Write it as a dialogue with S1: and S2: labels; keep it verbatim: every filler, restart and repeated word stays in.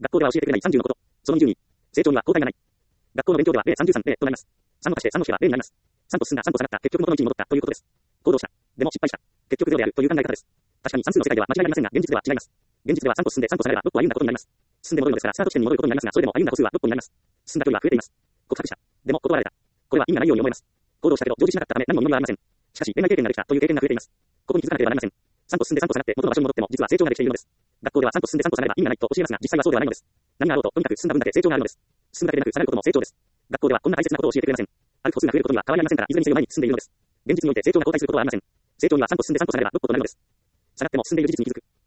S1: 学校では教えてくれないさんじゅうのこと。そのにじゅうに。成長には後退がない。学校の勉強ではれいさんじゅうさん、れいとなります。さんを足してさんの式はれいになります。さんと進んださんと下がった結局元の位置に戻ったということです。行動した。でも失敗した。結局ゼロであるという考え方です。確かに算数の世界では間違いありませんが、現実では違います。現実ではさんと進んでさんと下がればろっ歩歩んだことになります。進んで戻るのですからスタート地点に戻ることになりますが、それでも歩んだ歩数はろっ歩になります。進んだ距離は増えています。告白した。でも断られた。これは意味がないように思えます。行動したけど成就しなかったため何も意味はありません。しかし恋愛経験ができたという経験が増えています。ここに気づかなければなりません。さんと進んでさんと下がって元の場所に戻っても実は成長ができているのです。学校ではさんと進んでさんと下がれば意味がないと教えますが、実際はそうではないのです。何があろうととにかく進んだ分だけ成長があるのです。進むだけでなく下がることも成長です。学校ではこんな大切なことを教えてくれません。ある歩数が増えることには変わりありませんから、いずれにせよ前に進んでいるのです。現実において成長が後退することはありません。成長にはさんと進んでさんと下がればろっ歩となるのです。下がっても進んでいる事実に気づく。